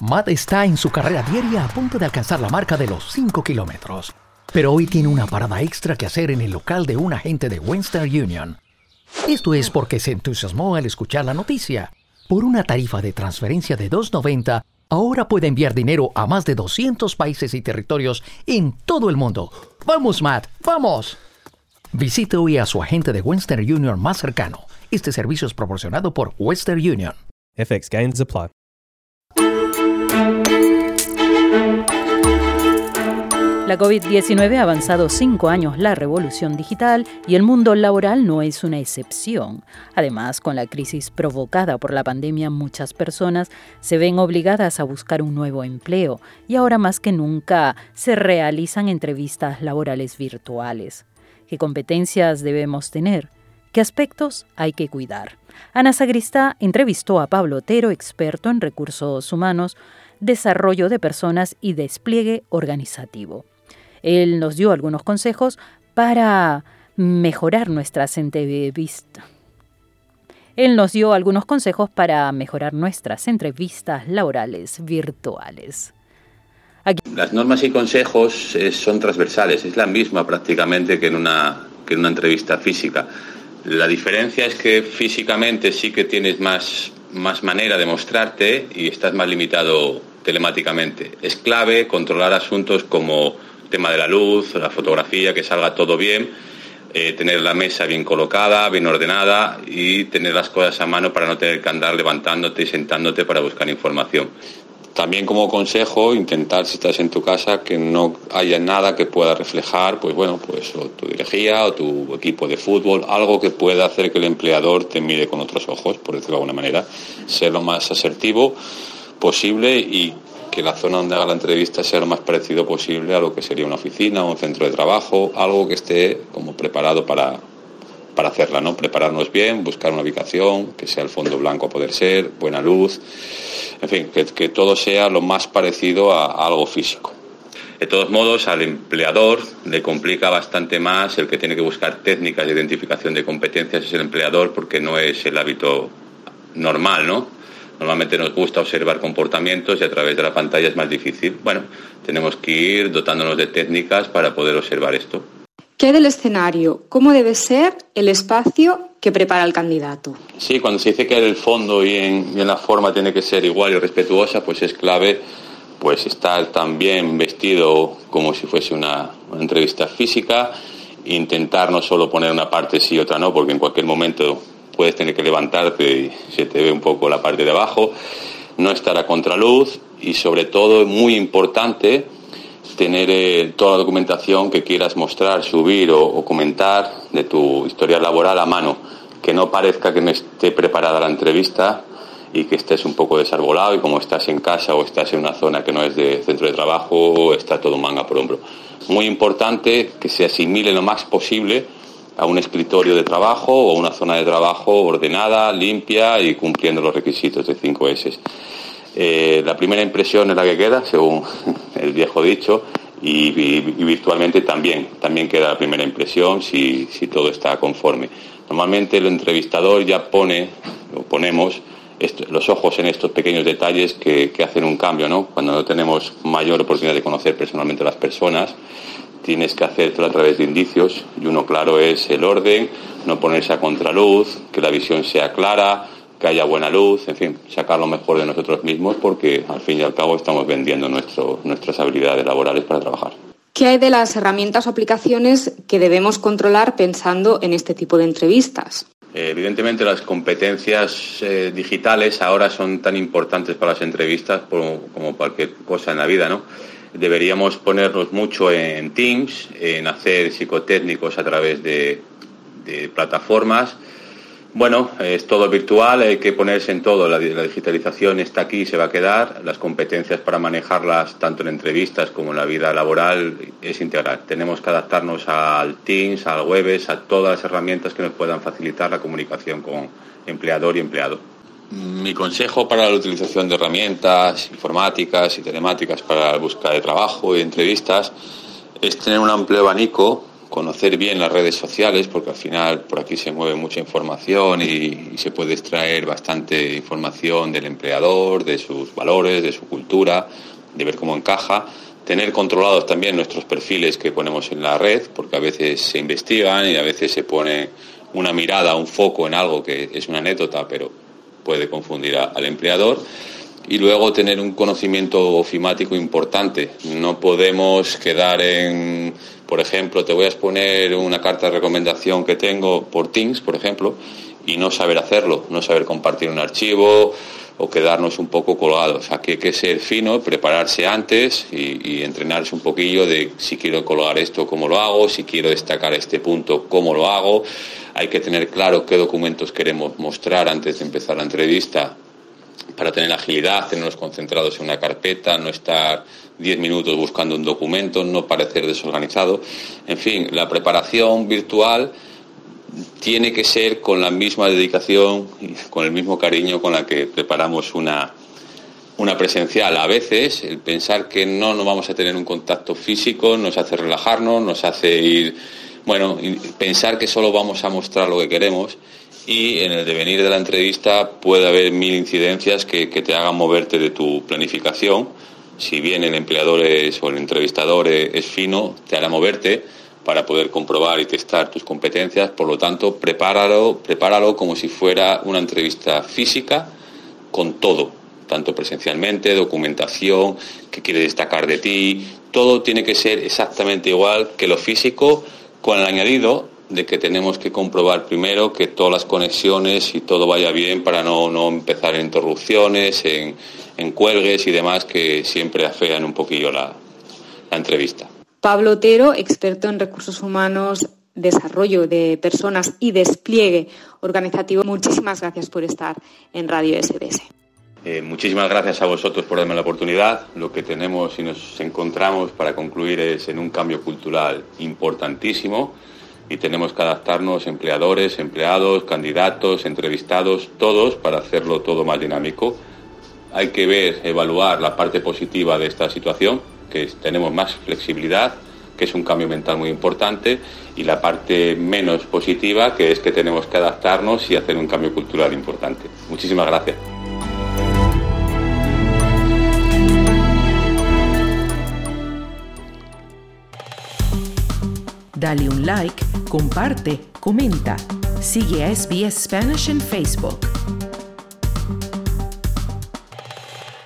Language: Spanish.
Matt está en su carrera diaria a punto de alcanzar la marca de los 5 kilómetros. Pero hoy tiene una parada extra que hacer en el local de un agente de Western Union. Esto es porque se entusiasmó al escuchar la noticia. Por una tarifa de transferencia de $2.90, ahora puede enviar dinero a más de 200 países y territorios en todo el mundo. ¡Vamos, Matt! ¡Vamos! Visite hoy a su agente de Western Union más cercano. Este servicio es proporcionado por Western Union. FX gains apply. La COVID-19 ha avanzado 5 años la revolución digital y el mundo laboral no es una excepción. Además, con la crisis provocada por la pandemia, muchas personas se ven obligadas a buscar un nuevo empleo y ahora más que nunca se realizan entrevistas laborales virtuales. ¿Qué competencias debemos tener? ¿Qué aspectos hay que cuidar? Ana Sagristá entrevistó a Pablo Otero, experto en recursos humanos, desarrollo de personas y despliegue organizativo. Él nos dio algunos consejos para mejorar nuestras entrevistas. Laborales virtuales. Las normas y consejos son transversales, es la misma prácticamente que en una entrevista física. La diferencia es que físicamente sí que tienes más manera de mostrarte y estás más limitado telemáticamente. Es clave controlar asuntos como el tema de la luz, la fotografía, que salga todo bien, tener la mesa bien colocada, bien ordenada y tener las cosas a mano para no tener que andar levantándote y sentándote para buscar información. También como consejo, intentar, si estás en tu casa, que no haya nada que pueda reflejar, pues o tu ideología o tu equipo de fútbol, algo que pueda hacer que el empleador te mire con otros ojos, por decirlo de alguna manera. Ser lo más asertivo posible y que la zona donde haga la entrevista sea lo más parecido posible a lo que sería una oficina o un centro de trabajo, algo que esté como preparado para hacerla, ¿no? Prepararnos bien, buscar una ubicación, que sea el fondo blanco a poder ser, buena luz, en fin, que todo sea lo más parecido a algo físico. De todos modos, al empleador le complica bastante más el que tiene que buscar técnicas de identificación de competencias, es el empleador, porque no es el hábito normal, ¿no? Normalmente nos gusta observar comportamientos y a través de la pantalla es más difícil. Bueno, tenemos que ir dotándonos de técnicas para poder observar esto. ¿Qué hay del escenario? ¿Cómo debe ser el espacio que prepara el candidato? Sí, cuando se dice que el fondo y en la forma tiene que ser igual y respetuosa, pues es clave pues estar también vestido como si fuese una entrevista física, intentar no solo poner una parte sí y otra no, porque en cualquier momento puedes tener que levantarte y se te ve un poco la parte de abajo, no estar a contraluz y sobre todo, muy importante, tener toda la documentación que quieras mostrar, subir o comentar de tu historial laboral a mano, que no parezca que no esté preparada la entrevista y que estés un poco desarbolado y como estás en casa o estás en una zona que no es de centro de trabajo, está todo manga por hombro. Muy importante que se asimile lo más posible a un escritorio de trabajo o una zona de trabajo ordenada, limpia y cumpliendo los requisitos de 5S. La primera impresión es la que queda, según el viejo dicho, y virtualmente también queda la primera impresión si todo está conforme. Normalmente el entrevistador ya ponemos los ojos en estos pequeños detalles que hacen un cambio, ¿no? Cuando no tenemos mayor oportunidad de conocer personalmente a las personas, tienes que hacerlo a través de indicios y uno claro es el orden, no ponerse a contraluz, que la visión sea clara, que haya buena luz, en fin, sacar lo mejor de nosotros mismos porque al fin y al cabo estamos vendiendo nuestras habilidades laborales para trabajar. ¿Qué hay de las herramientas o aplicaciones que debemos controlar pensando en este tipo de entrevistas? Evidentemente las competencias digitales ahora son tan importantes para las entrevistas como cualquier cosa en la vida, ¿no? Deberíamos ponernos mucho en Teams, en hacer psicotécnicos a través de plataformas. Bueno, es todo virtual, hay que ponerse en todo, la digitalización está aquí y se va a quedar, las competencias para manejarlas tanto en entrevistas como en la vida laboral es integral. Tenemos que adaptarnos al Teams, al Webex, a todas las herramientas que nos puedan facilitar la comunicación con empleador y empleado. Mi consejo para la utilización de herramientas informáticas y telemáticas para la búsqueda de trabajo y entrevistas es tener un amplio abanico conocer bien las redes sociales, porque al final por aquí se mueve mucha información y se puede extraer bastante información del empleador, de sus valores, de su cultura, de ver cómo encaja. Tener controlados también nuestros perfiles que ponemos en la red, porque a veces se investigan y a veces se pone una mirada, un foco en algo que es una anécdota, pero puede confundir al empleador. Y luego tener un conocimiento ofimático importante. No podemos quedar en, por ejemplo, te voy a exponer una carta de recomendación que tengo por Teams, por ejemplo, y no saber hacerlo, no saber compartir un archivo o quedarnos un poco colgados. Aquí hay que ser fino, prepararse antes y entrenarse un poquillo de si quiero colgar esto, cómo lo hago, si quiero destacar este punto, cómo lo hago. Hay que tener claro qué documentos queremos mostrar antes de empezar la entrevista para tener agilidad, tenernos concentrados en una carpeta, no estar 10 minutos buscando un documento, no parecer desorganizado. En fin, la preparación virtual tiene que ser con la misma dedicación y con el mismo cariño con la que preparamos una presencial. A veces el pensar que no nos vamos a tener un contacto físico nos hace relajarnos, nos hace ir, pensar que solo vamos a mostrar lo que queremos, y en el devenir de la entrevista puede haber 1000 incidencias que te hagan moverte de tu planificación. Si bien el empleador o el entrevistador es fino, te hará moverte para poder comprobar y testar tus competencias. Por lo tanto, prepáralo como si fuera una entrevista física, con todo, tanto presencialmente, documentación, qué quiere destacar de ti. Todo tiene que ser exactamente igual que lo físico, con el añadido de que tenemos que comprobar primero que todas las conexiones y todo vaya bien para no empezar en interrupciones, en cuelgues y demás que siempre afean un poquillo la entrevista. Pablo Otero, experto en recursos humanos, desarrollo de personas y despliegue organizativo. Muchísimas gracias por estar en Radio SBS. Muchísimas gracias a vosotros por darme la oportunidad. Lo que tenemos y nos encontramos para concluir es en un cambio cultural importantísimo y tenemos que adaptarnos, empleadores, empleados, candidatos, entrevistados, todos, para hacerlo todo más dinámico. Hay que evaluar la parte positiva de esta situación, que tenemos más flexibilidad, que es un cambio mental muy importante, y la parte menos positiva, que es que tenemos que adaptarnos y hacer un cambio cultural importante. Muchísimas gracias. Dale un like, comparte, comenta. Sigue a SBS Spanish en Facebook.